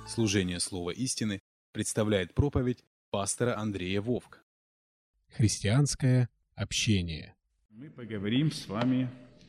Служение Слова истины представляет проповедь пастора Андрея Вовк. Христианское общение. Мы поговорим с вами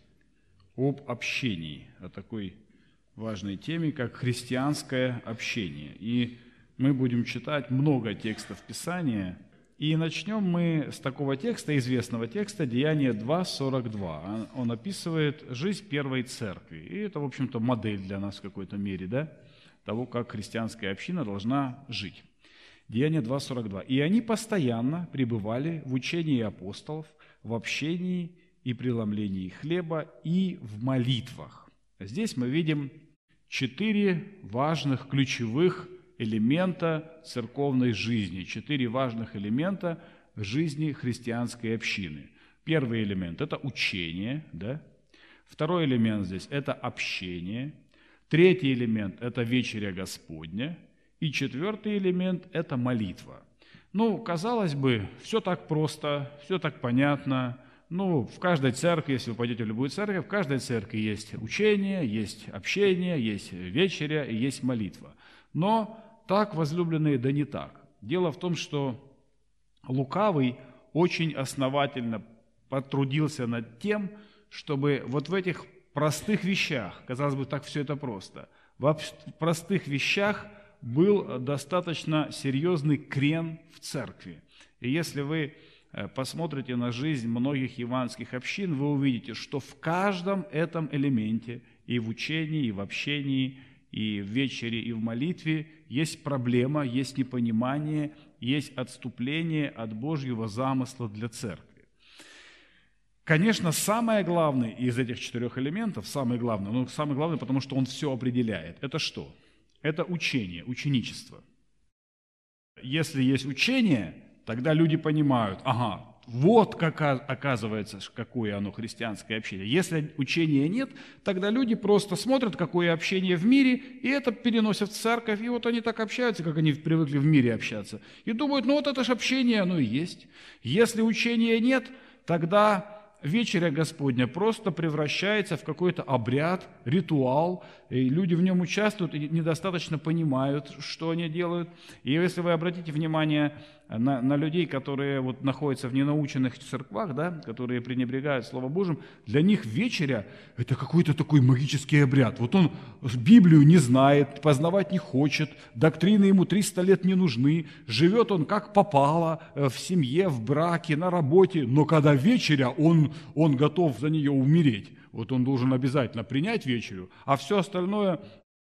об общении, о такой важной теме, как христианское общение. И мы будем читать много текстов Писания. И начнем мы с такого текста, известного текста, Деяния 2:42. Он описывает жизнь первой церкви. И это, в общем-то, модель для нас в какой-то мере, да, того, как христианская община должна жить. Деяния 2:42. «И они постоянно пребывали в учении апостолов, в общении и преломлении хлеба и в молитвах». Здесь мы видим 4 важных ключевых элемента церковной жизни, 4 важных элемента в жизни христианской общины. Первый элемент – это учение, да? Второй элемент здесь – это общение. Третий элемент – это вечеря Господня. И четвертый элемент – это молитва. Казалось бы, все так просто, все так понятно. В каждой церкви, если вы пойдете в любую церковь, в каждой церкви есть учение, есть общение, есть вечеря и есть молитва. Но так, возлюбленные, да не так. Дело в том, что лукавый очень основательно потрудился над тем, чтобы вот в этих простых вещах, казалось бы, так все это просто, в простых вещах был достаточно серьезный крен в церкви. И если вы посмотрите на жизнь многих евангельских общин, вы увидите, что в каждом этом элементе, и в учении, и в общении, и в вечере, и в молитве, есть проблема, есть непонимание, есть отступление от Божьего замысла для церкви. Конечно, самое главное из этих 4 элементов, самое главное, потому что он все определяет, это что? Это учение, ученичество. Если есть учение, тогда люди понимают, вот как оказывается, какое оно христианское общение. Если учения нет, тогда люди просто смотрят, какое общение в мире, и это переносят в церковь, и вот они так общаются, как они привыкли в мире общаться, и думают, это же общение, оно и есть. Если учения нет, тогда вечеря Господня просто превращается в какой-то обряд, ритуал, и люди в нем участвуют и недостаточно понимают, что они делают. И если вы обратите внимание на людей, которые находятся в ненаученных церквах, да, которые пренебрегают Словом Божьим, для них вечеря – это какой-то такой магический обряд. Он Библию не знает, познавать не хочет, доктрины ему 300 лет не нужны, живет он как попало, в семье, в браке, на работе, но когда вечеря, он готов за нее умереть. Он должен обязательно принять вечерю, а все остальное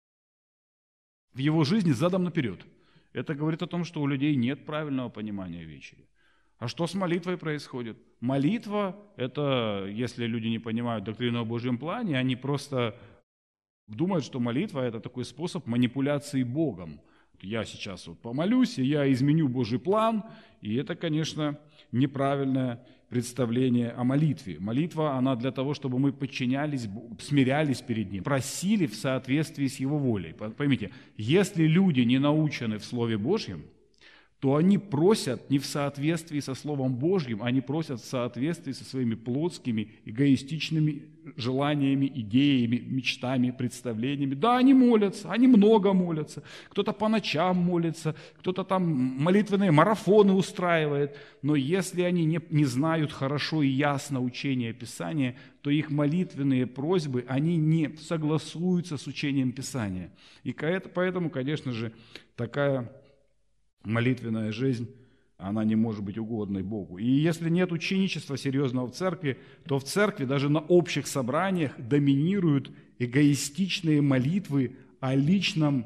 в его жизни задом наперед. Это говорит о том, что у людей нет правильного понимания вечери. А что с молитвой происходит? Молитва – это, если люди не понимают доктрину о Божьем плане, они просто думают, что молитва – это такой способ манипуляции Богом. Я сейчас помолюсь, и я изменю Божий план, и это, конечно, неправильное представление о молитве. Молитва, она для того, чтобы мы подчинялись, смирялись перед Ним, просили в соответствии с Его волей. Поймите, если люди не научены в Слове Божьем, то они просят не в соответствии со Словом Божьим, они просят в соответствии со своими плотскими, эгоистичными желаниями, идеями, мечтами, представлениями. Да, они молятся, они много молятся, кто-то по ночам молится, кто-то там молитвенные марафоны устраивает, но если они не знают хорошо и ясно учение Писания, то их молитвенные просьбы, они не согласуются с учением Писания. И поэтому, конечно же, такая молитвенная жизнь, она не может быть угодной Богу. И если нет ученичества серьезного в церкви, то в церкви даже на общих собраниях доминируют эгоистичные молитвы о личном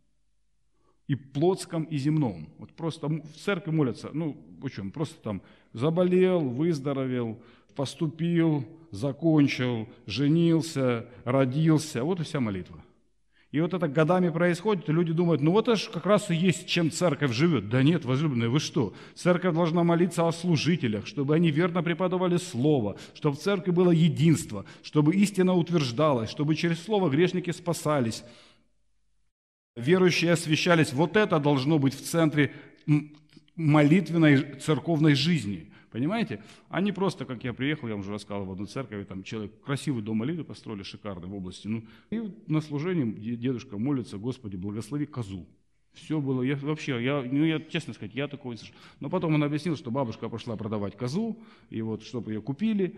и плотском, и земном. Просто в церкви молятся, о чем? Просто там заболел, выздоровел, поступил, закончил, женился, родился. И вся молитва. И это годами происходит, и люди думают, это же как раз и есть, чем церковь живет. Да нет, возлюбленные, вы что? Церковь должна молиться о служителях, чтобы они верно преподавали Слово, чтобы в церкви было единство, чтобы истина утверждалась, чтобы через Слово грешники спасались, верующие освящались. Это должно быть в центре молитвенной церковной жизни. Понимаете? Они просто, как я приехал, я вам уже рассказывал, в одну церковь, там человек, красивый дом молитвы построили, шикарный в области. Ну, и вот на служении дедушка молится: Господи, благослови козу. Все было, я честно сказать, я такого не слышал. Но потом он объяснил, что бабушка пошла продавать козу, и вот, чтобы ее купили.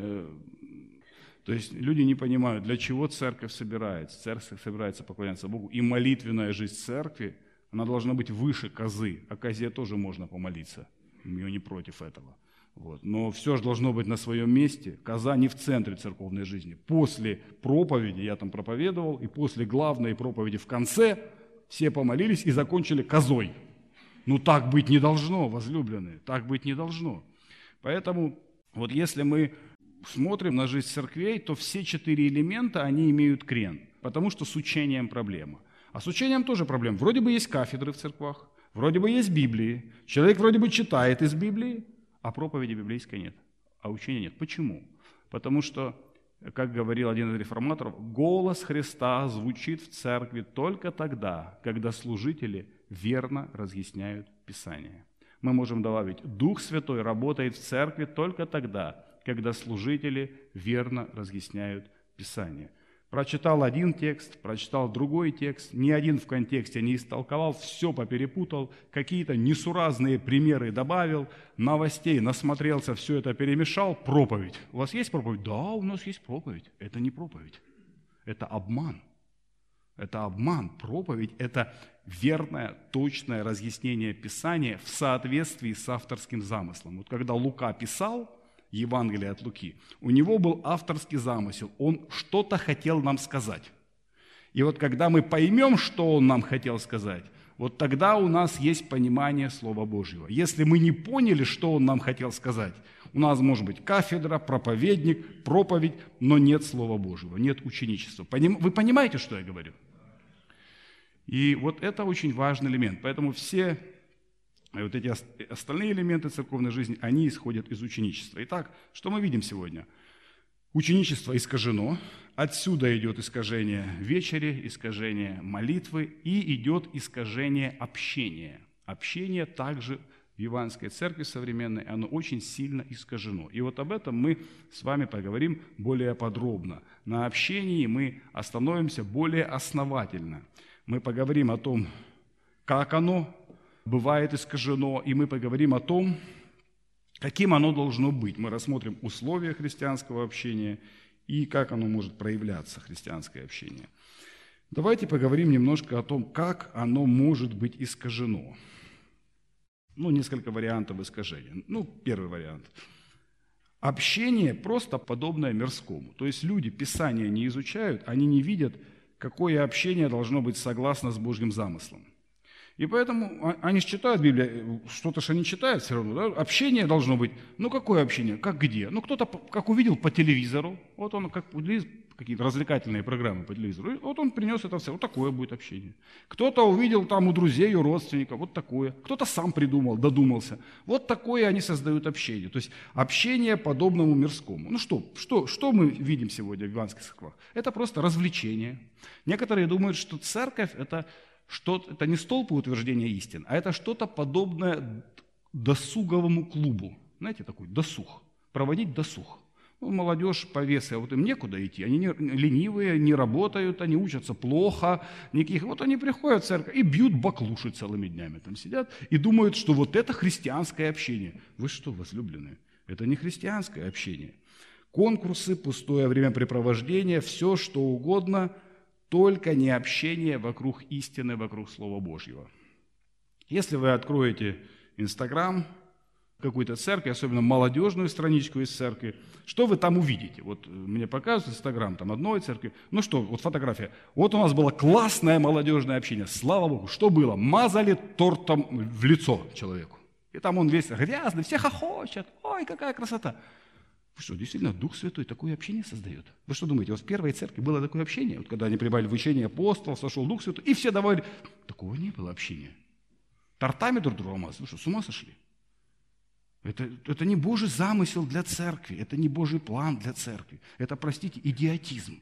То есть люди не понимают, для чего церковь собирается. Церковь собирается поклоняться Богу. И молитвенная жизнь церкви, она должна быть выше козы. О козе тоже можно помолиться. Я не против этого. Вот. Но все же должно быть на своем месте. Коза не в центре церковной жизни. После проповеди, я там проповедовал, и после главной проповеди в конце все помолились и закончили козой. Ну так быть не должно, возлюбленные, так быть не должно. Поэтому вот если мы смотрим на жизнь церквей, то все 4 элемента, они имеют крен, потому что с учением проблема. А с учением тоже проблема. Вроде бы есть кафедры в церквах, вроде бы есть Библии, человек вроде бы читает из Библии, а проповеди библейской нет, а учения нет. Почему? Потому что, как говорил один из реформаторов, голос Христа звучит в церкви только тогда, когда служители верно разъясняют Писание. Мы можем добавить, Дух Святой работает в церкви только тогда, когда служители верно разъясняют Писание. Прочитал один текст, прочитал другой текст, ни один в контексте не истолковал, все поперепутал, какие-то несуразные примеры добавил, новостей насмотрелся, все это перемешал, проповедь. У вас есть проповедь? Да, у нас есть проповедь. Это не проповедь, это обман. Это обман. Проповедь – это верное, точное разъяснение Писания в соответствии с авторским замыслом. Вот когда Лука писал Евангелие от Луки, у него был авторский замысел, он что-то хотел нам сказать. И вот когда мы поймем, что он нам хотел сказать, вот тогда у нас есть понимание Слова Божьего. Если мы не поняли, что он нам хотел сказать, у нас может быть кафедра, проповедник, проповедь, но нет Слова Божьего, нет ученичества. Вы понимаете, что я говорю? И вот это очень важный элемент. Поэтому все вот эти остальные элементы церковной жизни, они исходят из ученичества. Итак, что мы видим сегодня? Ученичество искажено, отсюда идет искажение вечери, искажение молитвы и идет искажение общения. Общение также в Евангельской церкви современной, оно очень сильно искажено. И вот об этом мы с вами поговорим более подробно. На общении мы остановимся более основательно. Мы поговорим о том, как оно бывает искажено, и мы поговорим о том, каким оно должно быть. Мы рассмотрим условия христианского общения и как оно может проявляться, христианское общение. Давайте поговорим немножко о том, как оно может быть искажено. Несколько вариантов искажения. Первый вариант. Общение просто подобное мирскому. То есть люди Писания не изучают, они не видят, какое общение должно быть согласно с Божьим замыслом. И поэтому они же читают Библию, что-то же они читают все равно. Да? Общение должно быть. Какое общение? Как где? Кто-то как увидел по телевизору, вот он как какие-то развлекательные программы по телевизору, и вот он принес это все. Вот такое будет общение. Кто-то увидел там у друзей, у родственников, вот такое. Кто-то сам придумал, додумался. Вот такое они создают общение. То есть общение подобному мирскому. Что мы видим сегодня в евангельских церквах? Это просто развлечение. Некоторые думают, что церковь – это не столб утверждения истин, а это что-то подобное досуговому клубу. Знаете, такой досуг. Проводить досуг. Молодежь повесы, вот им некуда идти. Они ленивые, не работают, они учатся плохо. Вот они приходят в церковь и бьют баклуши целыми днями. Там сидят и думают, что вот это христианское общение. Вы что, возлюбленные? Это не христианское общение. Конкурсы, пустое времяпрепровождение, все что угодно – только не общение вокруг истины, вокруг Слова Божьего. Если вы откроете Инстаграм какой-то церкви, особенно молодежную страничку из церкви, что вы там увидите? Вот мне показывают Инстаграм там одной церкви. Вот фотография. Вот у нас было классное молодежное общение. Слава Богу. Что было? Мазали тортом в лицо человеку. И там он весь грязный, все хохочут. Ой, какая красота. Вы что, действительно, Дух Святой такое общение создает? Вы что думаете, вот в первой церкви было такое общение? Вот когда они прибавили в учение апостолов, сошел Дух Святой, и все давали. Такого не было общения. Тортами друг друга мазать. Вы что, с ума сошли? Это не Божий замысел для церкви, это не Божий план для церкви. Это, простите, идиотизм.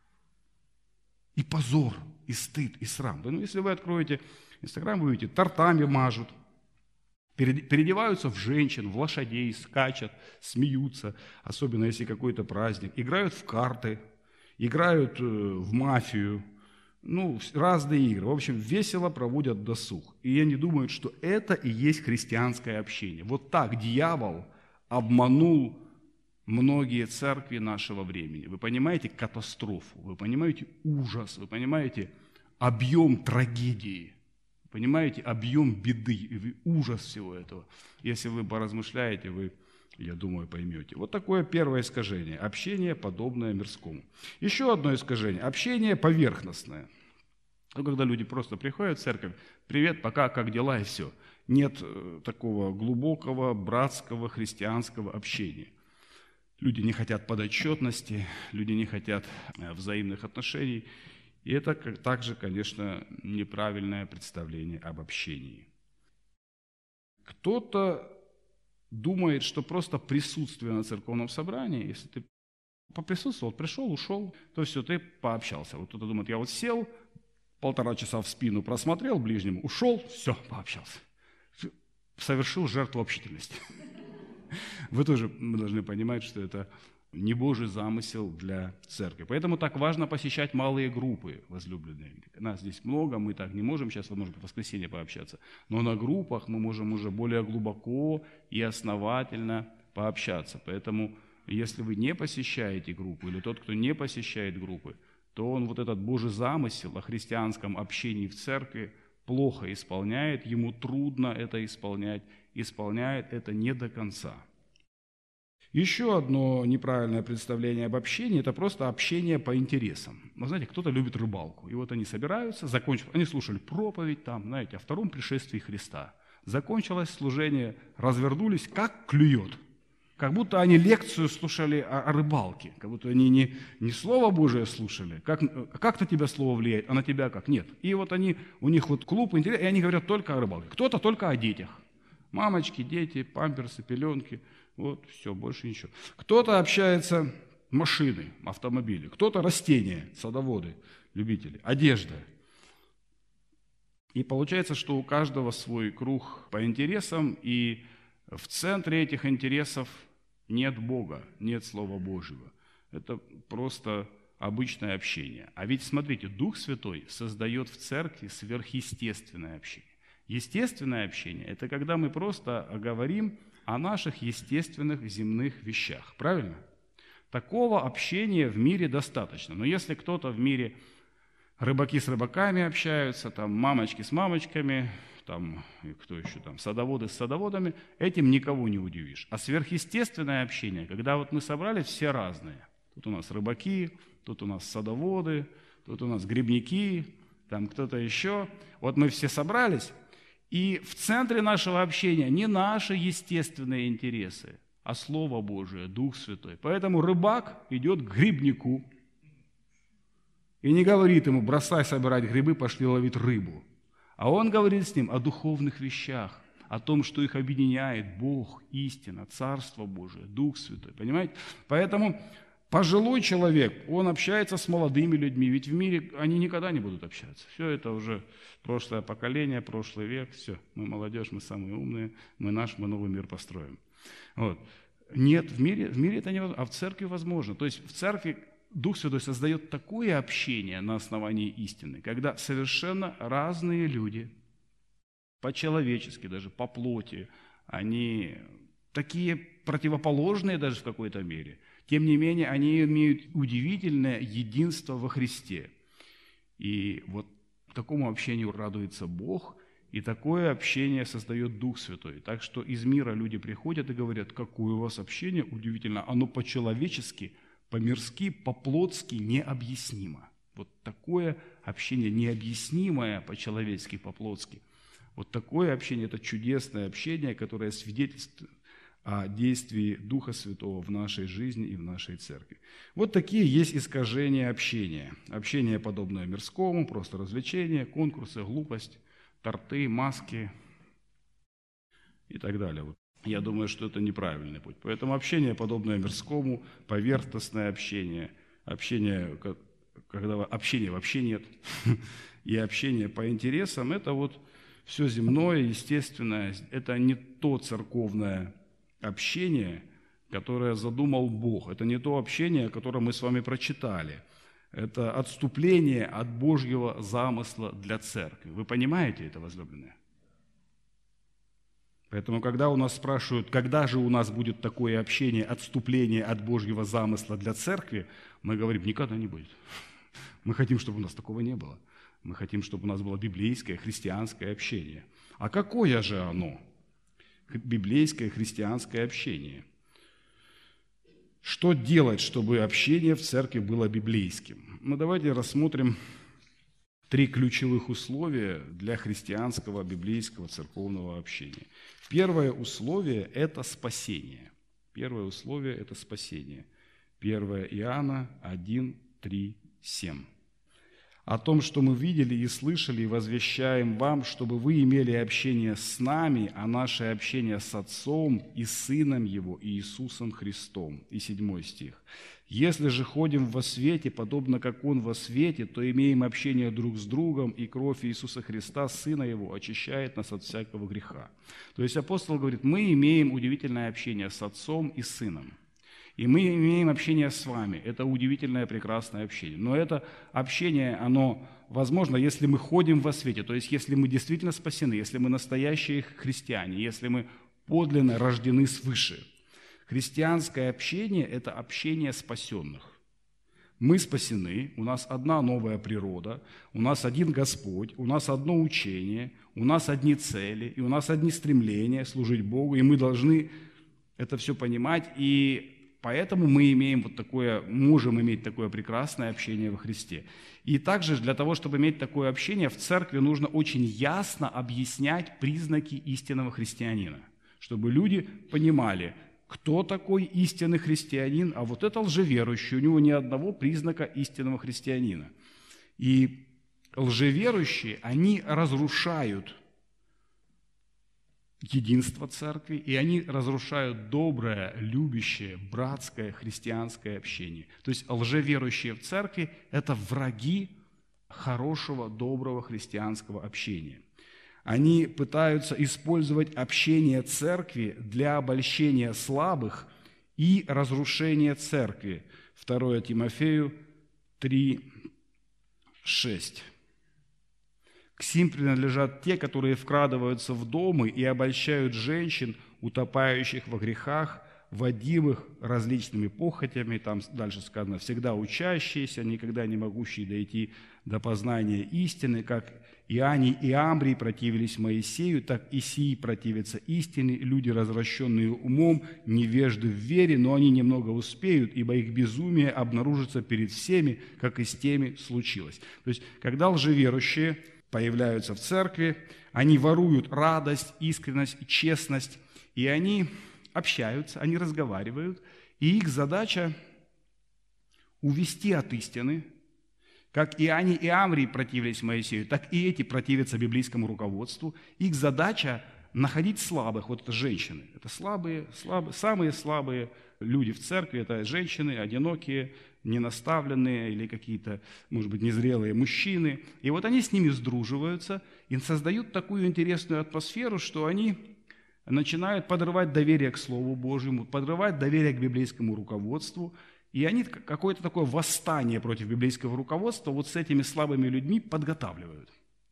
И позор, и стыд, и срам. Если вы откроете Инстаграм, вы увидите, тортами мажут. Переодеваются в женщин, в лошадей, скачут, смеются, особенно если какой-то праздник. Играют в карты, играют в мафию, разные игры. В общем, весело проводят досуг. И они думают, что это и есть христианское общение. Вот так дьявол обманул многие церкви нашего времени. Вы понимаете катастрофу, вы понимаете ужас, вы понимаете объем трагедии. Понимаете, объем беды и ужас всего этого. Если вы поразмышляете, вы, я думаю, поймете. Вот такое первое искажение. Общение, подобное мирскому. Еще одно искажение. Общение поверхностное. Когда люди просто приходят в церковь, привет, пока, как дела, и все. Нет такого глубокого, братского, христианского общения. Люди не хотят подотчетности, люди не хотят взаимных отношений. И это также, конечно, неправильное представление об общении. Кто-то думает, что просто присутствие на церковном собрании, если ты поприсутствовал, пришел, ушел, то все, ты пообщался. Вот кто-то думает, я вот сел, 1,5 часа в спину просмотрел ближнему, ушел, все, пообщался. Совершил жертву общительности. Вы тоже должны понимать, что это не Божий замысел для церкви. Поэтому так важно посещать малые группы, возлюбленные. Нас здесь много, мы так не можем сейчас, возможно, в воскресенье пообщаться. Но на группах мы можем уже более глубоко и основательно пообщаться. Поэтому, если вы не посещаете группу, или тот, кто не посещает группы, то он вот этот Божий замысел о христианском общении в церкви плохо исполняет, ему трудно это исполнять, исполняет это не до конца. Еще одно неправильное представление об общении – это просто общение по интересам. Вы знаете, кто-то любит рыбалку, и вот они собираются, они слушали проповедь там, знаете, о втором пришествии Христа. Закончилось служение, развернулись, как клюет. Как будто они лекцию слушали о рыбалке, как будто они не Слово Божие слушали. Как на тебя Слово влияет, а на тебя как? Нет. И вот у них вот клуб интерес, и они говорят только о рыбалке. Кто-то только о детях. Мамочки, дети, памперсы, пеленки. Вот, все, больше ничего. Кто-то общается машины, автомобили, кто-то растения, садоводы, любители, одежда. И получается, что у каждого свой круг по интересам, и в центре этих интересов нет Бога, нет Слова Божьего. Это просто обычное общение. А ведь, смотрите, Дух Святой создает в церкви сверхъестественное общение. Естественное общение – это когда мы просто говорим о наших естественных земных вещах. Правильно? Такого общения в мире достаточно. Но если кто-то в мире, рыбаки с рыбаками общаются, там мамочки с мамочками, там, кто еще там, садоводы с садоводами, этим никого не удивишь. А сверхъестественное общение, когда вот мы собрались все разные. Тут у нас рыбаки, тут у нас садоводы, тут у нас грибники, там кто-то еще. Вот мы все собрались, и в центре нашего общения не наши естественные интересы, а Слово Божие, Дух Святой. Поэтому рыбак идет к грибнику и не говорит ему: бросай собирать грибы, пошли ловить рыбу. А он говорит с ним о духовных вещах, о том, что их объединяет Бог, истина, Царство Божие, Дух Святой. Понимаете? Поэтому пожилой человек, он общается с молодыми людьми, ведь в мире они никогда не будут общаться. Все это уже прошлое поколение, прошлый век, все. Мы молодежь, мы самые умные, мы новый мир построим. Вот. Нет, в мире это невозможно, а в церкви возможно. То есть в церкви Дух Святой создает такое общение на основании истины, когда совершенно разные люди, по-человечески, даже по плоти, они такие противоположные даже в какой-то мере, тем не менее, они имеют удивительное единство во Христе. И вот такому общению радуется Бог, и такое общение создает Дух Святой. Так что из мира люди приходят и говорят: какое у вас общение удивительно, оно по-человечески, по-мирски, по-плотски необъяснимо. Вот такое общение необъяснимое по-человечески, по-плотски. Вот такое общение – это чудесное общение, которое свидетельствует о действии Духа Святого в нашей жизни и в нашей церкви. Вот такие есть искажения общения. Общение, подобное мирскому, просто развлечение, конкурсы, глупость, торты, маски и так далее. Вот. Я думаю, что это неправильный путь. Поэтому общение, подобное мирскому, поверхностное общение, когда общения вообще нет, и общение по интересам – это вот Все земное, естественное, это не то церковное общение, которое задумал Бог. Это не то общение, которое мы с вами прочитали. Это отступление от Божьего замысла для церкви. Вы понимаете это, возлюбленные? Поэтому, когда у нас спрашивают, когда же у нас будет такое общение, отступление от Божьего замысла для церкви, мы говорим, никогда не будет. Мы хотим, чтобы у нас такого не было. Мы хотим, чтобы у нас было библейское, христианское общение. А какое же оно? Библейское, христианское общение. Что делать, чтобы общение в церкви было библейским? Ну, давайте рассмотрим 3 ключевых условия для христианского, библейского, церковного общения. Первое условие – это спасение. Первое условие – это спасение. 1 Иоанна 1, 3, 7. О том, что мы видели и слышали, и возвещаем вам, чтобы вы имели общение с нами, а наше общение с Отцом и Сыном Его, Иисусом Христом. И 7 стих. «Если же ходим во свете, подобно как Он во свете, то имеем общение друг с другом, и кровь Иисуса Христа, Сына Его, очищает нас от всякого греха». То есть апостол говорит, мы имеем удивительное общение с Отцом и Сыном. И мы имеем общение с вами. Это удивительное, прекрасное общение. Но это общение, оно возможно, если мы ходим во свете, то есть если мы действительно спасены, если мы настоящие христиане, если мы подлинно рождены свыше. Христианское общение – это общение спасенных. Мы спасены, у нас одна новая природа, у нас один Господь, у нас одно учение, у нас одни цели, и у нас одни стремления служить Богу, и мы должны это все понимать, и поэтому мы имеем можем иметь такое прекрасное общение во Христе. И также для того, чтобы иметь такое общение, в церкви нужно очень ясно объяснять признаки истинного христианина, чтобы люди понимали, кто такой истинный христианин, а вот это лжеверующий, у него ни одного признака истинного христианина. И лжеверующие, они разрушают единство церкви, и они разрушают доброе, любящее, братское, христианское общение. То есть лжеверующие в церкви – это враги хорошего, доброго христианского общения. Они пытаются использовать общение церкви для обольщения слабых и разрушения церкви. 2 Тимофею 3, 6. «К сим принадлежат те, которые вкрадываются в дома и обольщают женщин, утопающих во грехах, водимых различными похотями», там дальше сказано, «всегда учащиеся, никогда не могущие дойти до познания истины, как Иоанний и Амбрий противились Моисею, так и сии противятся истине, люди, развращенные умом, невежды в вере, но они немного успеют, ибо их безумие обнаружится перед всеми, как и с теми случилось». То есть, когда лжеверующие появляются в церкви, они воруют радость, искренность и честность, и они общаются, они разговаривают, и их задача увести от истины. Как Иоанний и Амврий противились Моисею, так и эти противятся библейскому руководству. Их задача находить слабых, вот это женщины. Это самые слабые люди в церкви, это женщины, одинокие, ненаставленные или какие-то, может быть, незрелые мужчины. И вот они с ними сдруживаются и создают такую интересную атмосферу, что они начинают подрывать доверие к Слову Божьему, подрывать доверие к библейскому руководству. И они какое-то такое восстание против библейского руководства вот с этими слабыми людьми подготавливают.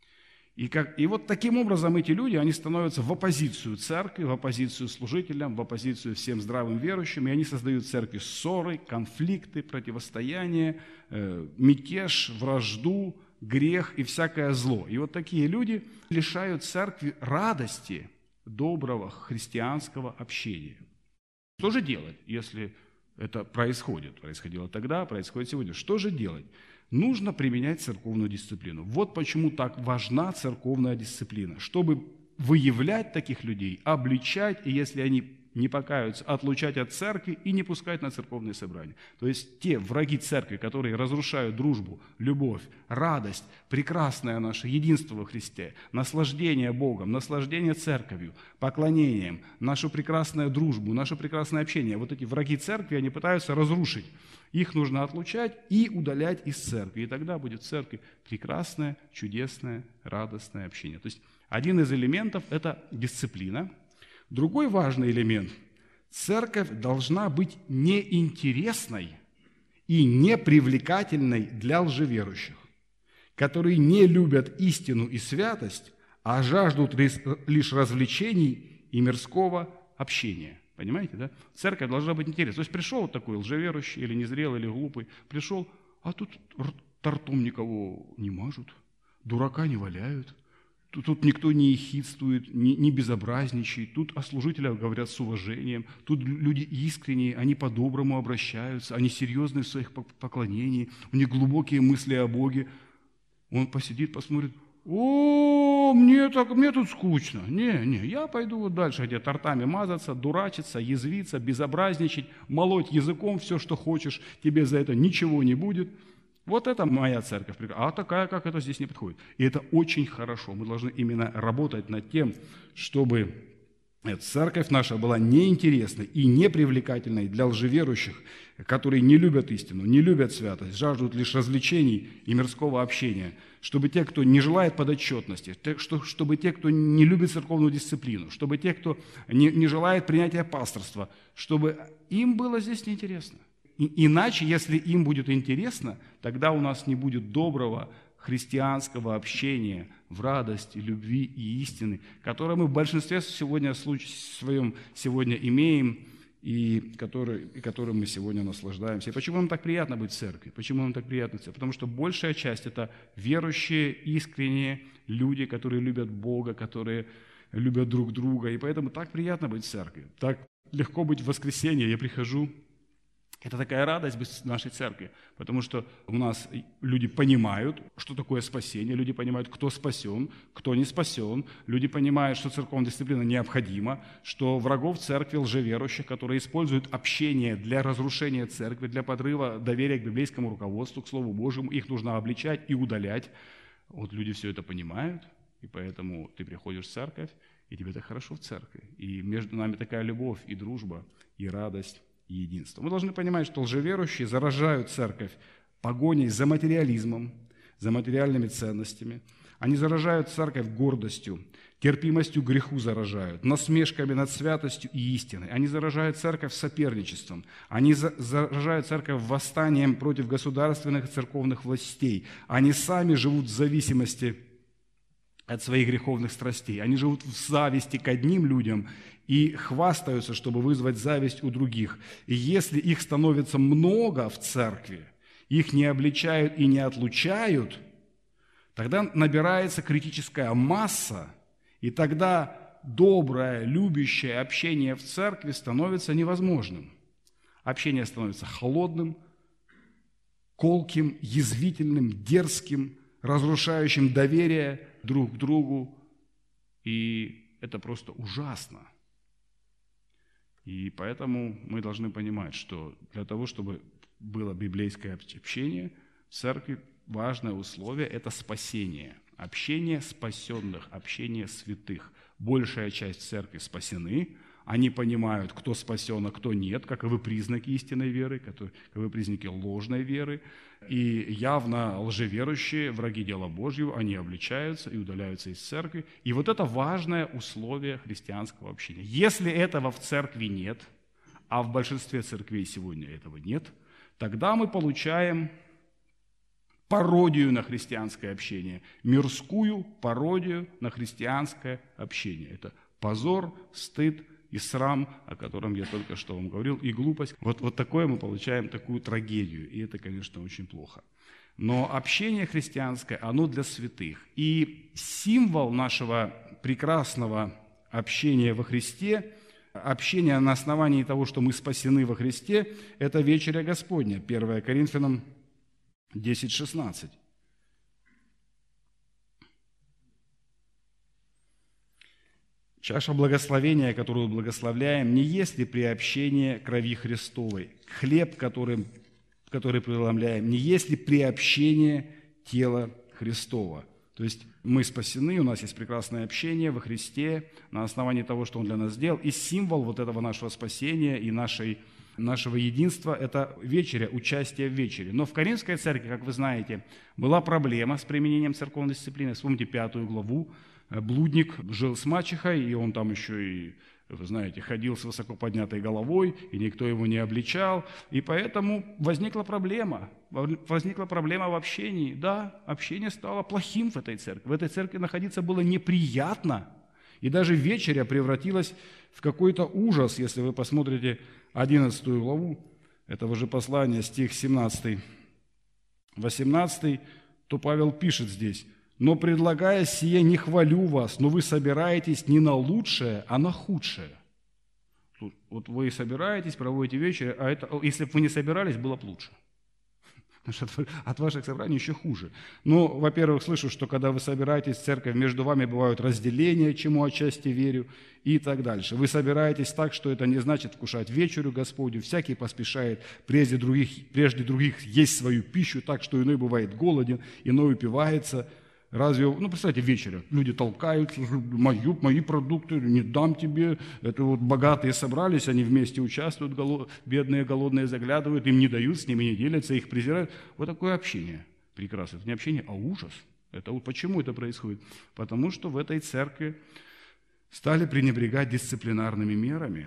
И вот таким образом эти люди, они становятся в оппозицию церкви, в оппозицию служителям, в оппозицию всем здравым верующим, и они создают в церкви ссоры, конфликты, противостояния, мятеж, вражду, грех и всякое зло. И вот такие люди лишают церкви радости доброго христианского общения. Что же делать, если это происходит? Происходило тогда, происходит сегодня. Что же делать? Нужно применять церковную дисциплину. Вот почему так важна церковная дисциплина. Чтобы выявлять таких людей, обличать, и если они не покаются, отлучать от церкви и не пускать на церковные собрания. То есть те враги церкви, которые разрушают дружбу, любовь, радость, прекрасное наше единство во Христе, наслаждение Богом, наслаждение церковью, поклонением, нашу прекрасную дружбу, наше прекрасное общение. Вот эти враги церкви, они пытаются разрушить. Их нужно отлучать и удалять из церкви. И тогда будет в церкви прекрасное, чудесное, радостное общение. То есть один из элементов – это дисциплина. Другой важный элемент – церковь должна быть неинтересной и непривлекательной для лжеверующих, которые не любят истину и святость, а жаждут лишь развлечений и мирского общения. Понимаете, да? Церковь должна быть интересной. То есть пришел вот такой лжеверующий, или незрелый, или глупый, пришел, а тут ртом никого не мажут, дурака не валяют, тут никто не ехидствует, не безобразничает, тут о служителях говорят с уважением, тут люди искренние, они по-доброму обращаются, они серьезны в своих поклонениях, у них глубокие мысли о Боге. Он посидит, посмотрит, мне тут скучно. Не, я пойду вот дальше где-то ртами мазаться, дурачиться, язвиться, безобразничать, молоть языком все, что хочешь, тебе за это ничего не будет. Вот это моя церковь. А такая, как это, здесь не подходит. И это очень хорошо. Мы должны именно работать над тем, чтобы церковь наша была неинтересной и непривлекательной для лжеверующих, которые не любят истину, не любят святость, жаждут лишь развлечений и мирского общения, чтобы те, кто не желает подотчетности, чтобы те, кто не любит церковную дисциплину, чтобы те, кто не желает принятия пасторства, чтобы им было здесь неинтересно. Иначе, если им будет интересно, тогда у нас не будет доброго христианского общения в радости, любви и истины, которое мы в большинстве своем сегодня имеем и которым мы сегодня наслаждаемся. И почему нам так приятно быть в церкви? Почему нам так приятно быть в церкви? Потому что большая часть – это верующие, искренние люди, которые любят Бога, которые любят друг друга. И поэтому так приятно быть в церкви. Так легко быть в воскресенье. Я прихожу. Это такая радость быть в нашей церкви, потому что у нас люди понимают, что такое спасение, люди понимают, кто спасен, кто не спасен, люди понимают, что церковная дисциплина необходима, что врагов церкви, лжеверующих, которые используют общение для разрушения церкви, для подрыва доверия к библейскому руководству, к Слову Божьему, их нужно обличать и удалять. Вот люди все это понимают, и поэтому ты приходишь в церковь, и тебе так хорошо в церкви, и между нами такая любовь и дружба, и радость, и единство. Мы должны понимать, что лжеверующие заражают церковь погоней за материализмом, за материальными ценностями. Они заражают церковь гордостью, терпимостью к греху заражают, насмешками над святостью и истиной. Они заражают церковь соперничеством. Они заражают церковь восстанием против государственных и церковных властей. Они сами живут в зависимости от своих греховных страстей. Они живут в зависти к одним людям и хвастаются, чтобы вызвать зависть у других. И если их становится много в церкви, их не обличают и не отлучают, тогда набирается критическая масса, и тогда доброе, любящее общение в церкви становится невозможным. Общение становится холодным, колким, язвительным, дерзким, разрушающим доверие друг к другу, и это просто ужасно. И поэтому мы должны понимать, что для того, чтобы было библейское общение, в церкви важное условие – это спасение. Общение спасенных, общение святых. Большая часть церкви спасены, они понимают, кто спасен, а кто нет, каковы признаки истинной веры, каковы признаки ложной веры. И явно лжеверующие, враги дела Божьего, они обличаются и удаляются из церкви. И вот это важное условие христианского общения. Если этого в церкви нет, а в большинстве церквей сегодня этого нет, тогда мы получаем пародию на христианское общение, мирскую пародию на христианское общение. Это позор, стыд и срам, о котором я только что вам говорил, и глупость. Вот такое мы получаем, такую трагедию, и это, конечно, очень плохо. Но общение христианское, оно для святых. И символ нашего прекрасного общения во Христе, общение на основании того, что мы спасены во Христе, это вечеря Господня, 1 Коринфянам 10:16. Чаша благословения, которую благословляем, не есть ли приобщение крови Христовой? Хлеб, который преломляем, не есть ли приобщение тела Христова? То есть мы спасены, у нас есть прекрасное общение во Христе на основании того, что Он для нас сделал. И символ вот этого нашего спасения и нашего единства – это вечеря, участие в вечере. Но в Коринфской церкви, как вы знаете, была проблема с применением церковной дисциплины. Вспомните 5 главу. Блудник жил с мачехой, и он там еще и, вы знаете, ходил с высоко поднятой головой, и никто его не обличал. И поэтому возникла проблема. Возникла проблема в общении. Да, общение стало плохим в этой церкви. В этой церкви находиться было неприятно. И даже вечеря превратилась в какой-то ужас, если вы посмотрите 11 главу этого же послания, стих 17, 18, то Павел пишет здесь: «Но, предлагая сие, не хвалю вас, но вы собираетесь не на лучшее, а на худшее». Вот вы собираетесь, проводите вечер, а это, если бы вы не собирались, было бы лучше. Потому что от ваших собраний еще хуже. Ну, во-первых, слышу, что когда вы собираетесь в церковь, между вами бывают разделения, чему отчасти верю, и так дальше. Вы собираетесь так, что это не значит вкушать вечерю Господню. Всякий поспешает прежде других есть свою пищу, так что иной бывает голоден, иной упивается. Разве, представьте, вечеря, люди толкают, мои продукты, не дам тебе, это вот богатые собрались, они вместе участвуют, бедные, голодные заглядывают, им не дают, с ними не делятся, их презирают. Вот такое общение прекрасно. Это не общение, а ужас. Почему это происходит? Потому что в этой церкви стали пренебрегать дисциплинарными мерами,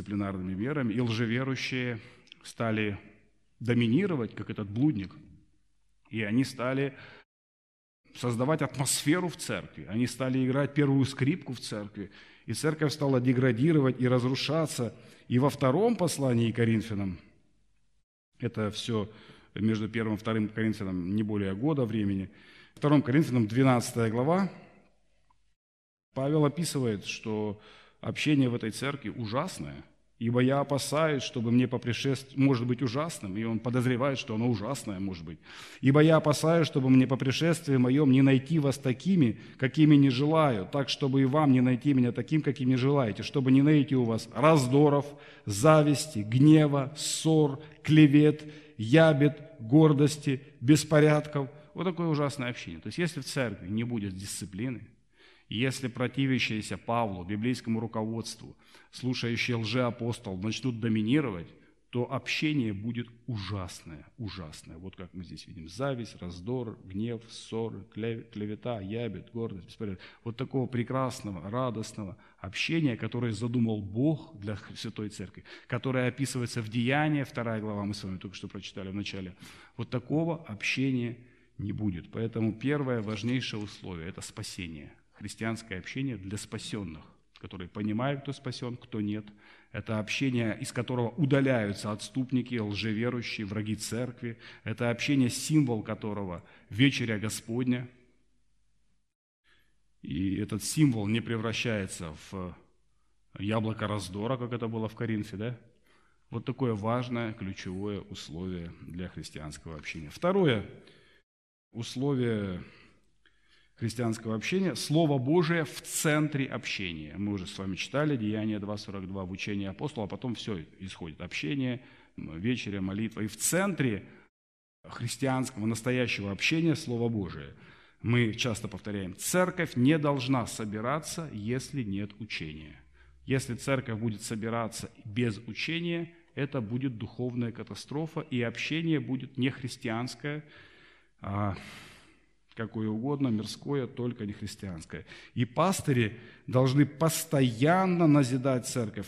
и лжеверующие стали доминировать, как этот блудник, и они стали создавать атмосферу в церкви. Они стали играть первую скрипку в церкви, и церковь стала деградировать и разрушаться. И во втором послании к Коринфянам, это все между первым и вторым Коринфянам не более года времени, 2 Коринфянам 12 глава, Павел описывает, что общение в этой церкви ужасное, ибо я опасаюсь, чтобы мне по пришествии, может быть ужасным, и он подозревает, что оно ужасное может быть. Ибо я опасаюсь, чтобы мне по пришествии моем не найти вас такими, какими не желаю, так, чтобы и вам не найти меня таким, каким не желаете, чтобы не найти у вас раздоров, зависти, гнева, ссор, клевет, ябед, гордости, беспорядков. Вот такое ужасное общение. То есть, если в церкви не будет дисциплины, если противящиеся Павлу, библейскому руководству, слушающие лжеапостол начнут доминировать, то общение будет ужасное. Вот как мы здесь видим: зависть, раздор, гнев, ссоры, клевета, ябед, гордость, беспорядок. Вот такого прекрасного, радостного общения, которое задумал Бог для Святой Церкви, которое описывается в Деянии, 2 глава, мы с вами только что прочитали в начале. Вот такого общения не будет. Поэтому первое важнейшее условие – это спасение. Христианское общение для спасенных, которые понимают, кто спасен, кто нет. Это общение, из которого удаляются отступники, лжеверующие, враги церкви. Это общение, символ которого – вечеря Господня. И этот символ не превращается в яблоко раздора, как это было в Коринфе, да? Вот такое важное, ключевое условие для христианского общения. Второе условие христианского общения – Слово Божие в центре общения. Мы уже с вами читали Деяния 2:42 в учении апостола, а потом все исходит: общение, вечеря, молитва. И в центре христианского настоящего общения Слово Божие. Мы часто повторяем: церковь не должна собираться, если нет учения. Если церковь будет собираться без учения, это будет духовная катастрофа, и общение будет не христианское, а какое угодно, мирское, только не христианское. И пастыри должны постоянно назидать церковь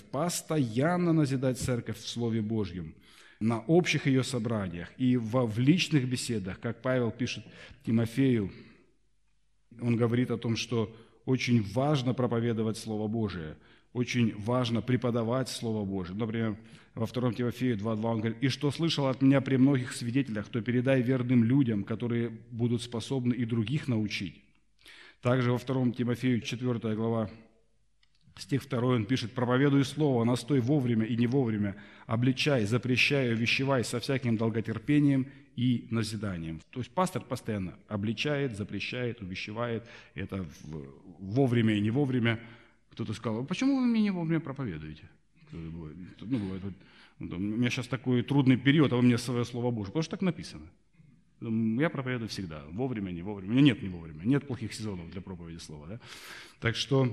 в Слове Божьем, на общих ее собраниях и в личных беседах, как Павел пишет Тимофею. Он говорит о том, что очень важно проповедовать Слово Божие, очень важно преподавать Слово Божие. Например, во 2 Тимофею 2:2 он говорит: «И что слышал от меня при многих свидетелях, то передай верным людям, которые будут способны и других научить». Также во 2 Тимофею 4 глава, стих 2, он пишет: «Проповедуй слово, настой вовремя и не вовремя, обличай, запрещай, увещевай со всяким долготерпением и назиданием». То есть пастор постоянно обличает, запрещает, увещевает. Это вовремя и не вовремя. Кто-то сказал: почему вы мне не вовремя проповедуете? Бывает, у меня сейчас такой трудный период, а вы мне свое Слово Божие. Потому что так написано. Я проповедую всегда, вовремя, не вовремя. У меня нет не вовремя, нет плохих сезонов для проповеди Слова. Да? Так что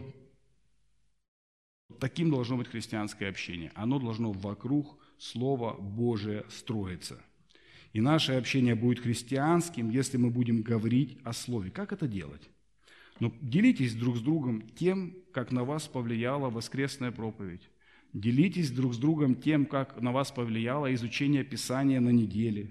таким должно быть христианское общение. Оно должно вокруг Слова Божия строиться. И наше общение будет христианским, если мы будем говорить о Слове. Как это делать? Делитесь друг с другом тем, как на вас повлияла воскресная проповедь. Делитесь друг с другом тем, как на вас повлияло изучение Писания на неделе.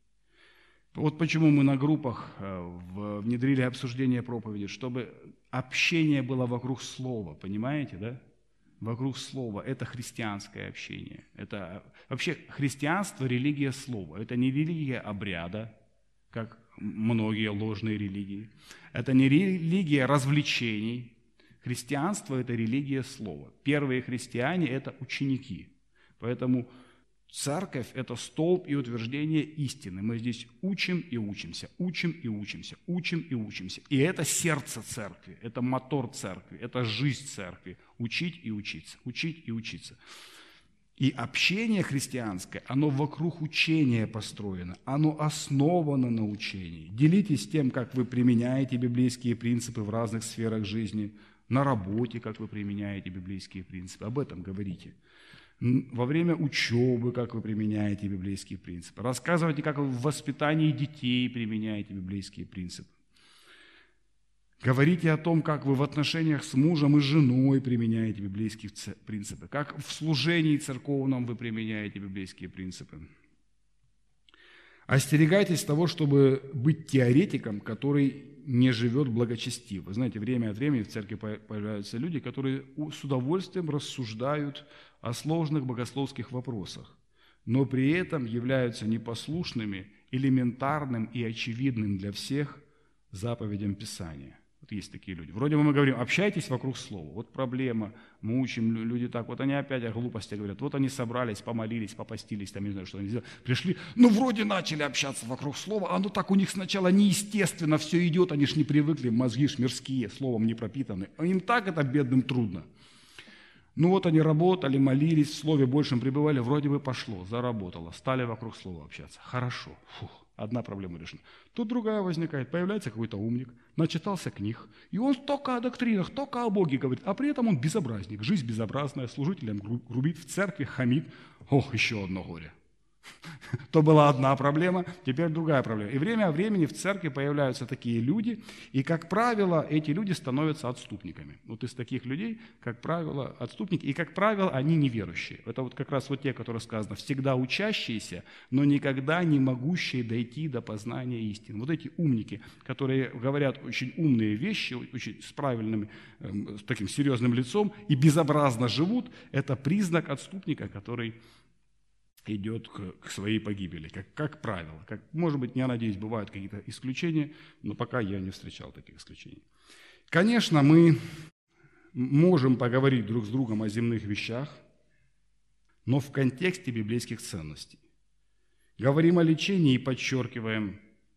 Вот почему мы на группах внедрили обсуждение проповеди, чтобы общение было вокруг Слова, понимаете, да? Вокруг Слова. Это христианское общение. Это вообще христианство – религия Слова. Это не религия обряда, как многие ложные религии. Это не религия развлечений. Христианство – это религия Слова. Первые христиане – это ученики. Поэтому церковь – это столб и утверждение истины. Мы здесь учим и учимся, учим и учимся, учим и учимся. И это сердце церкви, это мотор церкви, это жизнь церкви. Учить и учиться, учить и учиться. И общение христианское, оно вокруг учения построено, оно основано на учении. Делитесь тем, как вы применяете библейские принципы в разных сферах жизни, на работе, как вы применяете библейские принципы. Об этом говорите. Во время учебы, как вы применяете библейские принципы. Рассказывайте, как вы в воспитании детей применяете библейские принципы. Говорите о том, как вы в отношениях с мужем и женой применяете библейские принципы, как в служении церковном вы применяете библейские принципы. Остерегайтесь того, чтобы быть теоретиком, который не живет благочестиво. Знаете, время от времени в церкви появляются люди, которые с удовольствием рассуждают о сложных богословских вопросах, но при этом являются непослушными, элементарным и очевидным для всех заповедям Писания. Вот есть такие люди. Вроде бы мы говорим: общайтесь вокруг Слова. Вот проблема, мы учим люди так, вот они опять о глупости говорят. Вот они собрались, помолились, попостились, там не знаю, что они сделали. Пришли, вроде начали общаться вокруг Слова, оно так у них сначала неестественно все идет, они ж не привыкли, мозги ж мирские, Словом не пропитаны. Им так это бедным трудно. Вот они работали, молились, в Слове большем пребывали, вроде бы пошло, заработало, стали вокруг Слова общаться. Хорошо, одна проблема решена. Тут другая возникает, появляется какой-то умник, начитался книг, и он только о доктринах, только о Боге говорит, а при этом он безобразник, жизнь безобразная, служителям грубит, в церкви хамит. Еще одно горе. То была одна проблема, теперь другая проблема. И время от времени в церкви появляются такие люди, и, как правило, эти люди становятся отступниками. Вот из таких людей, как правило, отступники, и, как правило, они неверующие. Это вот как раз вот те, которые сказано, всегда учащиеся, но никогда не могущие дойти до познания истины. Вот эти умники, которые говорят очень умные вещи, очень с правильным, с таким серьезным лицом, и безобразно живут, это признак отступника, который идет к своей погибели, как правило. Может быть, я надеюсь, бывают какие-то исключения, но пока я не встречал таких исключений. Конечно, мы можем поговорить друг с другом о земных вещах, но в контексте библейских ценностей. Говорим о лечении и подчеркиваем,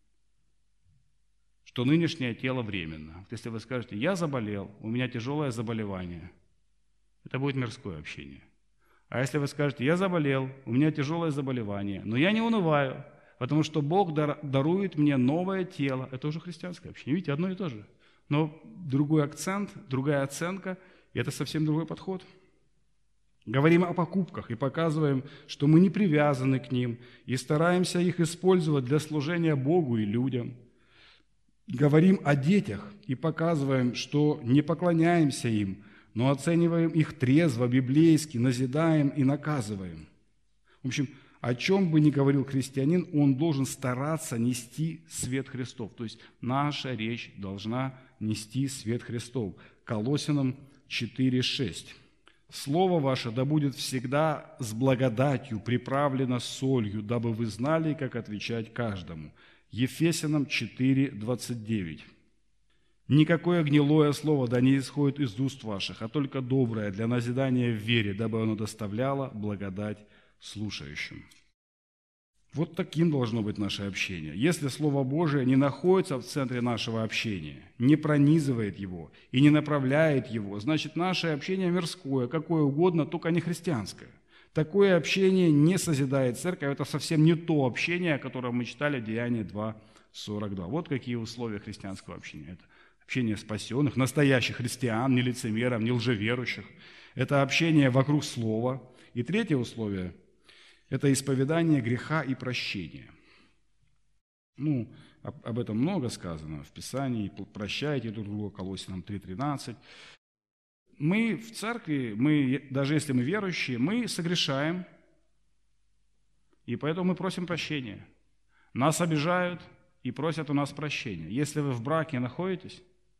что нынешнее тело временно. Вот если вы скажете: я заболел, у меня тяжелое заболевание, это будет мирское общение. А если вы скажете: я заболел, у меня тяжелое заболевание, но я не унываю, потому что Бог дарует мне новое тело. Это уже христианское общение. Видите, одно и то же. Но другой акцент, другая оценка, и это совсем другой подход. Говорим о покупках и показываем, что мы не привязаны к ним и стараемся их использовать для служения Богу и людям. Говорим о детях и показываем, что не поклоняемся им, но оцениваем их трезво, библейски, назидаем и наказываем. В общем, о чем бы ни говорил христианин, он должен стараться нести свет Христов. То есть наша речь должна нести свет Христов. Колоссянам 4:6. «Слово ваше да будет всегда с благодатью приправлено солью, дабы вы знали, как отвечать каждому». Ефесянам 4:29. «Никакое гнилое слово да не исходит из уст ваших, а только доброе для назидания в вере, дабы оно доставляло благодать слушающим». Вот таким должно быть наше общение. Если Слово Божие не находится в центре нашего общения, не пронизывает его и не направляет его, значит, наше общение мирское, какое угодно, только не христианское. Такое общение не созидает церковь, это совсем не то общение, о котором мы читали в Деянии 2:42. Вот какие условия христианского общения. Это общение спасенных, настоящих христиан, не лицемеров, не лжеверующих. Это общение вокруг Слова. И третье условие – это исповедание греха и прощения. Об этом много сказано в Писании. «Прощайте друг друга», Колоссянам 3:13. Мы в церкви, даже если мы верующие, мы согрешаем, и поэтому мы просим прощения. Нас обижают и просят у нас прощения. Если вы в браке находитесь,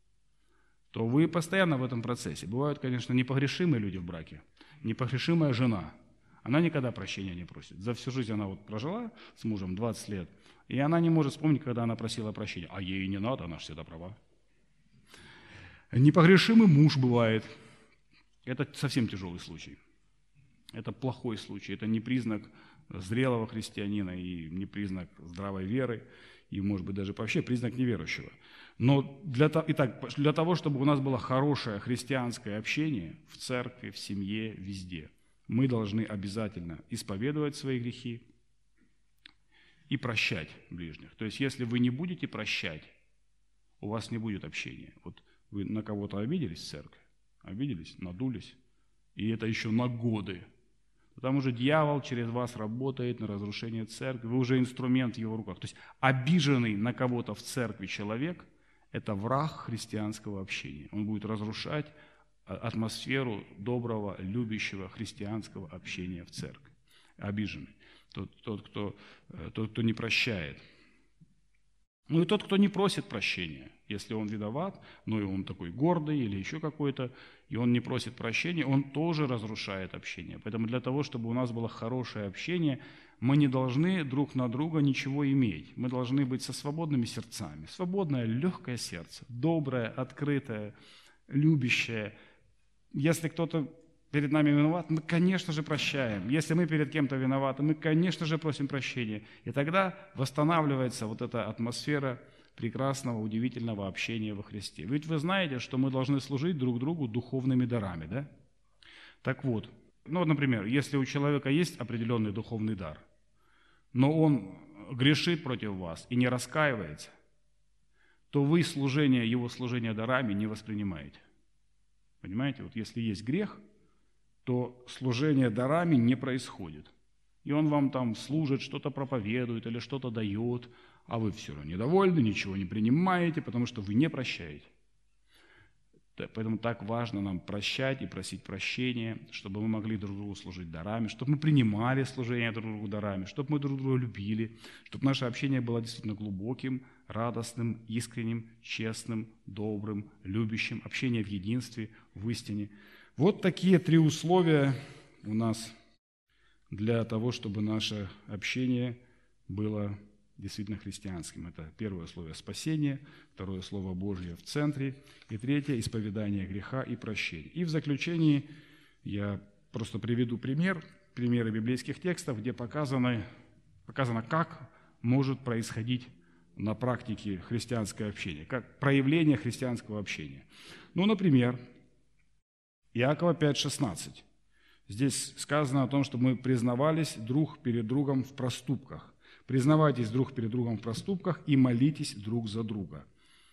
то вы постоянно в этом процессе. Бывают, конечно, непогрешимые люди в браке, непогрешимая жена. Она никогда прощения не просит. За всю жизнь она прожила с мужем 20 лет, и она не может вспомнить, когда она просила прощения. А ей не надо, она же всегда права. Непогрешимый муж бывает. Это совсем тяжелый случай. Это плохой случай. Это не признак зрелого христианина и не признак здравой веры, и, может быть, даже вообще признак неверующего. Но для того, чтобы у нас было хорошее христианское общение в церкви, в семье, везде, мы должны обязательно исповедовать свои грехи и прощать ближних. То есть, если вы не будете прощать, у вас не будет общения. Вот вы на кого-то обиделись в церкви, обиделись, надулись, и это еще на годы. Там уже дьявол через вас работает на разрушение церкви, вы уже инструмент в его руках. То есть обиженный на кого-то в церкви человек – это враг христианского общения. Он будет разрушать атмосферу доброго, любящего христианского общения в церкви. Обиженный. Тот, кто не прощает. Ну и тот, кто не просит прощения. Если он виноват, но и он такой гордый или еще какой-то, и он не просит прощения, он тоже разрушает общение. Поэтому для того, чтобы у нас было хорошее общение, мы не должны друг на друга ничего иметь. Мы должны быть со свободными сердцами. Свободное, легкое сердце, доброе, открытое, любящее. Если кто-то перед нами виноват, мы, конечно же, прощаем. Если мы перед кем-то виноваты, мы, конечно же, просим прощения. И тогда восстанавливается вот эта атмосфера прекрасного, удивительного общения во Христе. Ведь вы знаете, что мы должны служить друг другу духовными дарами, да? Так вот, например, если у человека есть определенный духовный дар, но он грешит против вас и не раскаивается, то вы его служение дарами не воспринимаете. Понимаете? Вот если есть грех, то служение дарами не происходит. И он вам там служит, что-то проповедует или что-то дает, а вы все равно недовольны, ничего не принимаете, потому что вы не прощаете. Поэтому так важно нам прощать и просить прощения, чтобы мы могли друг другу служить дарами, чтобы мы принимали служение друг другу дарами, чтобы мы друг друга любили, чтобы наше общение было действительно глубоким, радостным, искренним, честным, добрым, любящим, общение в единстве, в истине. Вот такие 3 условия у нас для того, чтобы наше общение было действительно христианским. Это первое условие – спасение, второе – Слово Божье в центре, и третье – исповедание греха и прощение. И в заключении я просто приведу примеры библейских текстов, где показано, как может происходить на практике христианское общение, как проявление христианского общения. Например, Иакова 5:16. Здесь сказано о том, что мы признавались друг перед другом в проступках. Признавайтесь друг перед другом в проступках и молитесь друг за друга.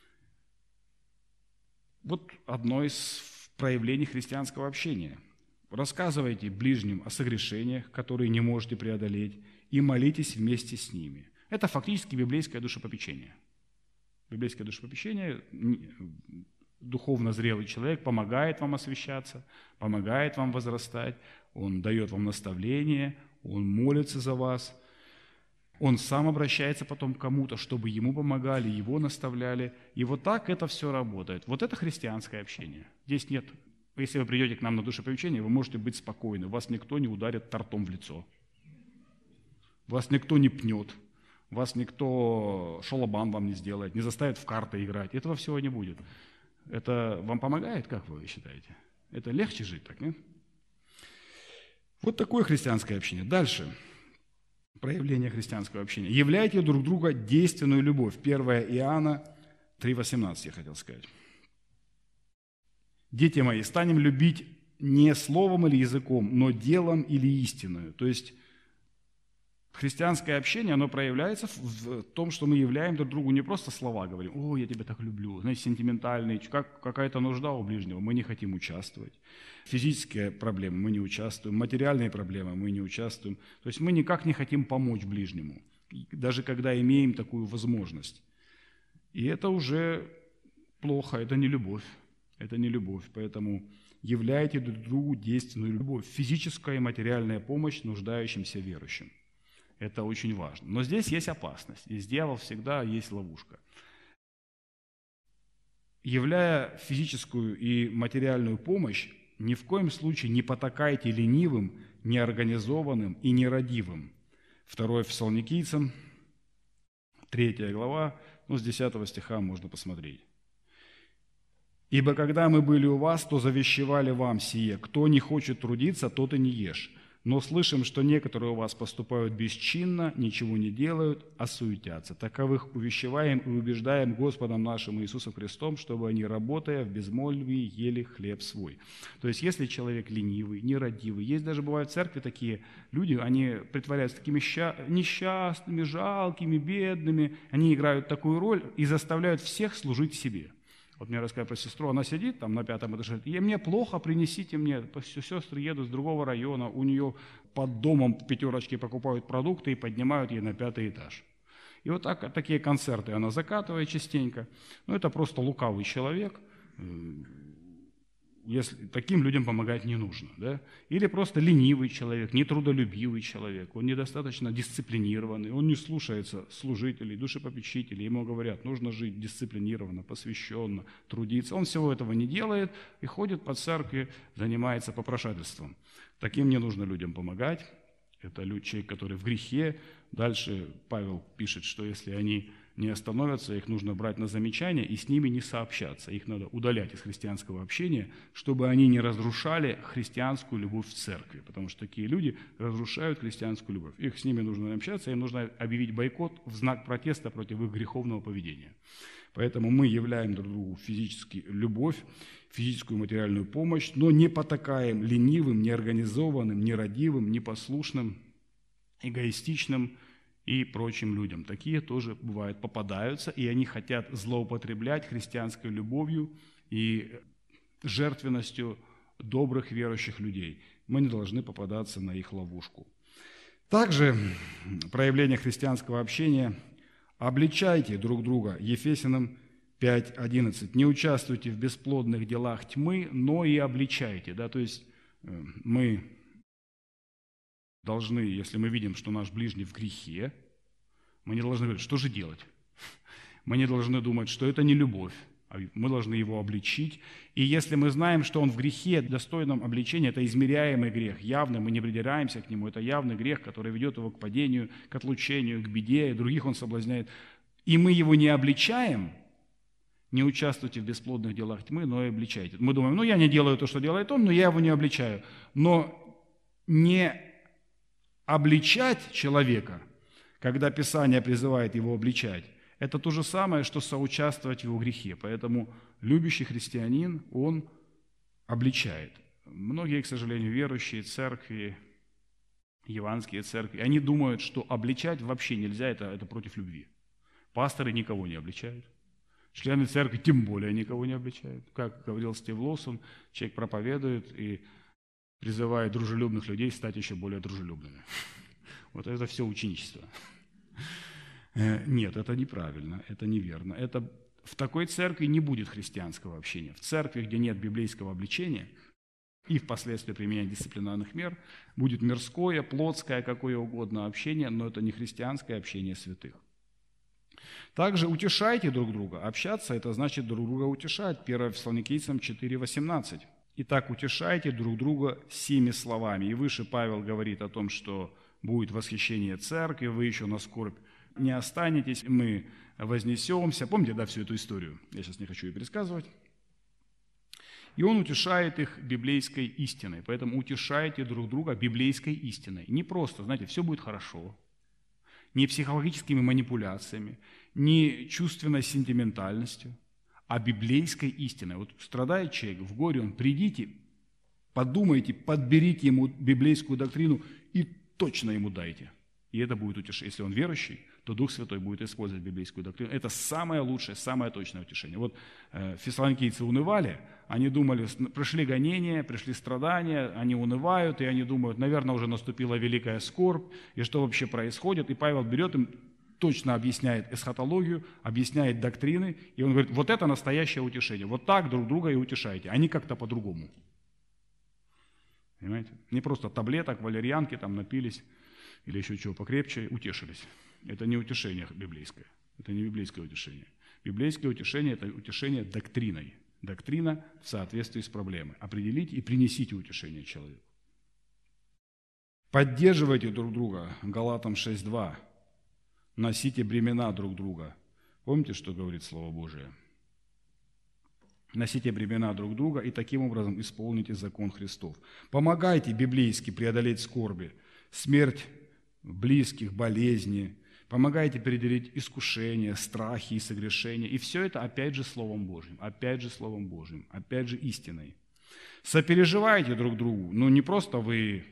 Вот одно из проявлений христианского общения. Рассказывайте ближним о согрешениях, которые не можете преодолеть, и молитесь вместе с ними. Это фактически библейское душепопечение. Библейское душепопечение, духовно зрелый человек помогает вам освящаться, помогает вам возрастать, он дает вам наставление, он молится за вас, он сам обращается потом к кому-то, чтобы ему помогали, его наставляли. И вот так это все работает. Вот это христианское общение. Здесь нет. Если вы придете к нам на душепопечение, вы можете быть спокойны. Вас никто не ударит тортом в лицо. Вас никто не пнет. Вас никто шалобан вам не сделает, не заставит в карты играть. Этого всего не будет. Это вам помогает, как вы считаете? Это легче жить так, нет? Вот такое христианское общение. Дальше. проявление христианского общения. Являйте друг друга действенную любовь. 1 Иоанна 3,18 я хотел сказать. Дети мои, станем любить не словом или языком, но делом или истиною. То есть христианское общение, оно проявляется в том, что мы являем друг другу не просто слова, говорим, о, я тебя так люблю, знаете, сентиментальный, как какая-то нужда у ближнего, мы не хотим участвовать. Физические проблемы мы не участвуем, материальные проблемы мы не участвуем. То есть мы никак не хотим помочь ближнему, даже когда имеем такую возможность. И это уже плохо, это не любовь. Это не любовь, поэтому являйте друг другу действенную любовь, физическая и материальная помощь нуждающимся верующим. Это очень важно. Но здесь есть опасность. Здесь дьявол всегда есть ловушка. Являя физическую и материальную помощь, ни в коем случае не потакайте ленивым, неорганизованным и нерадивым. 2 Фессалоникийцам, 3 глава, с 10 стиха можно посмотреть. «Ибо когда мы были у вас, то завещевали вам сие, кто не хочет трудиться, тот и не ешь. Но слышим, что некоторые у вас поступают бесчинно, ничего не делают, а суетятся. Таковых увещеваем и убеждаем Господом нашим Иисусом Христом, чтобы они, работая в безмолвии, ели хлеб свой». То есть, если человек ленивый, нерадивый, есть даже бывают в церкви такие люди, они притворяются такими несчастными, жалкими, бедными, они играют такую роль и заставляют всех служить себе. Вот мне рассказали про сестру, она сидит там на 5-м этаже, и мне плохо, принесите мне. Сестры едут с другого района, у нее под домом пятерочки покупают продукты и поднимают ей на 5-й этаж. И вот такие концерты она закатывает частенько. Это просто лукавый человек. Если таким людям помогать не нужно. Да? Или просто ленивый человек, нетрудолюбивый человек, он недостаточно дисциплинированный, он не слушается служителей, душепопечителей, ему говорят, нужно жить дисциплинированно, посвященно, трудиться. Он всего этого не делает и ходит по церкви, занимается попрошательством. Таким не нужно людям помогать. Это человек, который в грехе. Дальше Павел пишет, что если они не остановятся, их нужно брать на замечание и с ними не сообщаться. Их надо удалять из христианского общения, чтобы они не разрушали христианскую любовь в церкви, потому что такие люди разрушают христианскую любовь. Их с ними нужно общаться, им нужно объявить бойкот в знак протеста против их греховного поведения. Поэтому мы являем друг другу физически любовь, физическую и материальную помощь, но не потакаем ленивым, неорганизованным, нерадивым, непослушным, эгоистичным и прочим людям. Такие тоже бывают, попадаются, и они хотят злоупотреблять христианской любовью и жертвенностью добрых верующих людей. Мы не должны попадаться на их ловушку. Также проявление христианского общения: обличайте друг друга, Ефесянам 5:11. Не участвуйте в бесплодных делах тьмы, но и обличайте. То есть мы должны, если мы видим, что наш ближний в грехе, мы не должны говорить, что же делать? Мы не должны думать, что это не любовь, а мы должны его обличить. И если мы знаем, что он в грехе, достойном обличения, это измеряемый грех, явный, мы не придираемся к нему, это явный грех, который ведет его к падению, к отлучению, к беде, и других он соблазняет, и мы его не обличаем, не участвуйте в бесплодных делах тьмы, но и обличайте. Мы думаем, я не делаю то, что делает он, но я его не обличаю. Но не обличать человека, когда Писание призывает его обличать, это то же самое, что соучаствовать в его грехе. Поэтому любящий христианин, он обличает. Многие, к сожалению, верующие церкви, евангельские церкви, они думают, что обличать вообще нельзя, это против любви. Пасторы никого не обличают. Члены церкви тем более никого не обличают. Как говорил Стив Лоусон, человек проповедует и призывает дружелюбных людей стать еще более дружелюбными. Вот это все ученичество. Нет, это неправильно, это неверно. В такой церкви не будет христианского общения. В церкви, где нет библейского обличения и впоследствии применения дисциплинарных мер, будет мирское, плотское, какое угодно общение, но это не христианское общение святых. Также утешайте друг друга. Общаться – это значит друг друга утешать. 1 Фессалоникийцам 4:18. «Итак, утешайте друг друга сими словами». И выше Павел говорит о том, что будет восхищение церкви, вы еще на скорбь не останетесь, мы вознесемся. Помните, всю эту историю? Я сейчас не хочу ее пересказывать. И он утешает их библейской истиной. Поэтому утешайте друг друга библейской истиной. Не просто, все будет хорошо, не психологическими манипуляциями, не чувственной сентиментальностью, а библейской истиной. Вот страдает человек, в горе он, придите, подумайте, подберите ему библейскую доктрину и точно ему дайте. И это будет утешение. Если он верующий, то Дух Святой будет использовать библейскую доктрину. Это самое лучшее, самое точное утешение. Вот фессалоникийцы унывали, они думали, пришли гонения, пришли страдания, они унывают, и они думают, наверное, уже наступила великая скорбь, и что вообще происходит. И Павел берет им, точно объясняет эсхатологию, объясняет доктрины, и он говорит, вот это настоящее утешение. Вот так друг друга и утешайте, а не как-то по-другому. Понимаете? Не просто таблеток, валерьянки там напились, или еще чего покрепче, утешились. Это не утешение библейское. Это не библейское утешение. Библейское утешение – это утешение доктриной. Доктрина в соответствии с проблемой. Определите и принесите утешение человеку. Поддерживайте друг друга. Галатам 6:2. Носите бремена друг друга. Помните, что говорит Слово Божие? Носите бремена друг друга и таким образом исполните закон Христов. Помогайте библейски преодолеть скорби, смерть близких, болезни. Помогайте преодолеть искушения, страхи и согрешения. И все это опять же Словом Божьим, опять же Словом Божьим, опять же истиной. Сопереживайте друг другу. Ну не просто вы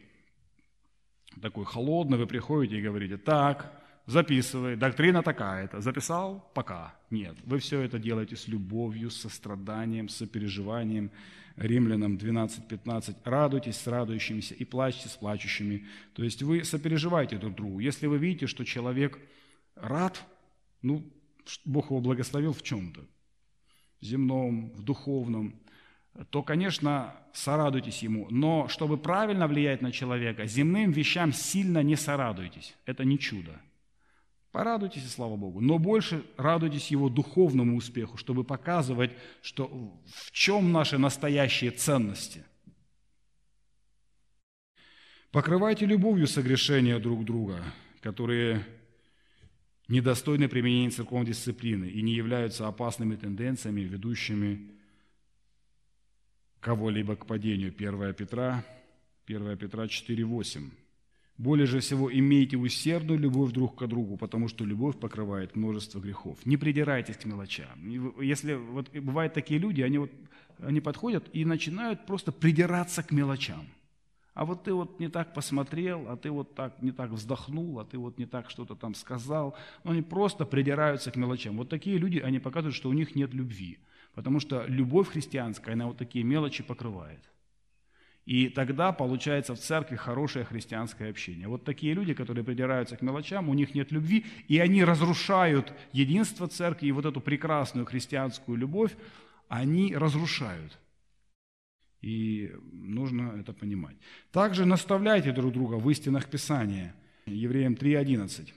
такой холодный, вы приходите и говорите, так, записывай, доктрина такая-то. Записал? Пока. Нет. Вы все это делаете с любовью, с состраданием, с сопереживанием. Римлянам 12:15. Радуйтесь с радующимися и плачьте с плачущими. То есть вы сопереживаете друг другу. Если вы видите, что человек рад, ну, Бог его благословил в чем-то, в земном, в духовном, то, конечно, сорадуйтесь ему. Но чтобы правильно влиять на человека, земным вещам сильно не сорадуйтесь. Это не чудо. Порадуйтесь, и слава Богу, но больше радуйтесь его духовному успеху, чтобы показывать, что в чем наши настоящие ценности. Покрывайте любовью согрешения друг друга, которые недостойны применения церковной дисциплины и не являются опасными тенденциями, ведущими кого-либо к падению. 1 Петра 4:8. Более же всего имейте усердную любовь друг к другу, потому что любовь покрывает множество грехов. Не придирайтесь к мелочам. Если вот бывают такие люди, они подходят и начинают просто придираться к мелочам. А вот ты вот не так посмотрел, а ты вот так не так вздохнул, а ты вот не так что-то там сказал. Они просто придираются к мелочам. Вот такие люди, они показывают, что у них нет любви. Потому что любовь христианская, она вот такие мелочи покрывает. И тогда получается в церкви хорошее христианское общение. Вот такие люди, которые придираются к мелочам, у них нет любви, и они разрушают единство церкви, и вот эту прекрасную христианскую любовь они разрушают. И нужно это понимать. Также наставляйте друг друга в истинах Писания. Евреям 3:11.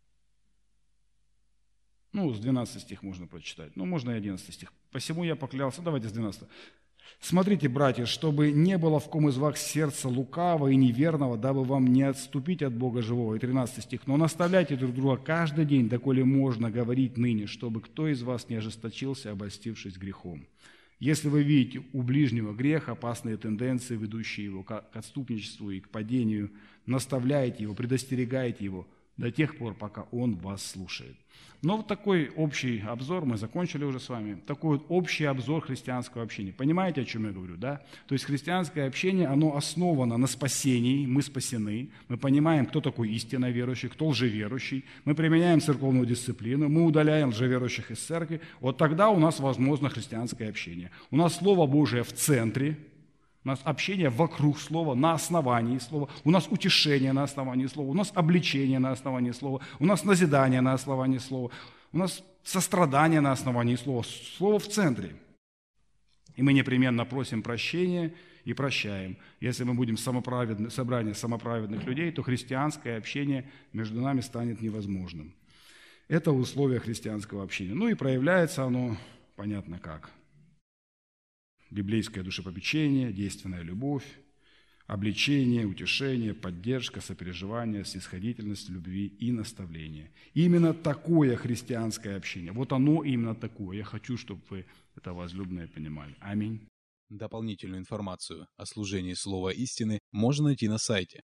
С 12 стих можно прочитать. Можно и 11 стих. «Посему я поклялся». Давайте с 12. «Смотрите, братья, чтобы не было в ком из вас сердца лукавого и неверного, дабы вам не отступить от Бога живого». И 13 стих. «Но наставляйте друг друга каждый день, доколе можно говорить ныне, чтобы кто из вас не ожесточился, обольстившись грехом. Если вы видите у ближнего грех, опасные тенденции, ведущие его к отступничеству и к падению, наставляйте его, предостерегайте его до тех пор, пока он вас слушает». Вот такой общий обзор, мы закончили уже с вами, такой общий обзор христианского общения. Понимаете, о чем я говорю, да? То есть христианское общение, оно основано на спасении, мы спасены, мы понимаем, кто такой истинно верующий, кто лжеверующий, мы применяем церковную дисциплину, мы удаляем лжеверующих из церкви, вот тогда у нас возможно христианское общение. У нас Слово Божие в центре, у нас общение вокруг Слова, на основании Слова. У нас утешение на основании Слова. У нас обличение на основании Слова. У нас назидание на основании Слова. У нас сострадание на основании Слова. Слово в центре. И мы непременно просим прощения и прощаем. Если мы будем собрание самоправедных людей, то христианское общение между нами станет невозможным. Это условия христианского общения. И проявляется оно, понятно как. Библейское душепопечение, действенная любовь, обличение, утешение, поддержка, сопереживание, снисходительность, любви и наставление. Именно такое христианское общение. Вот оно именно такое. Я хочу, чтобы вы это возлюбленное понимали. Аминь. Дополнительную информацию о служении Слова Истины можно найти на сайте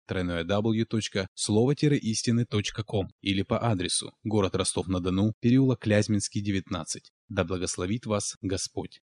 www.slovo-истины.com или по адресу город Ростов-на-Дону, переулок Клязьминский, 19. Да благословит вас Господь!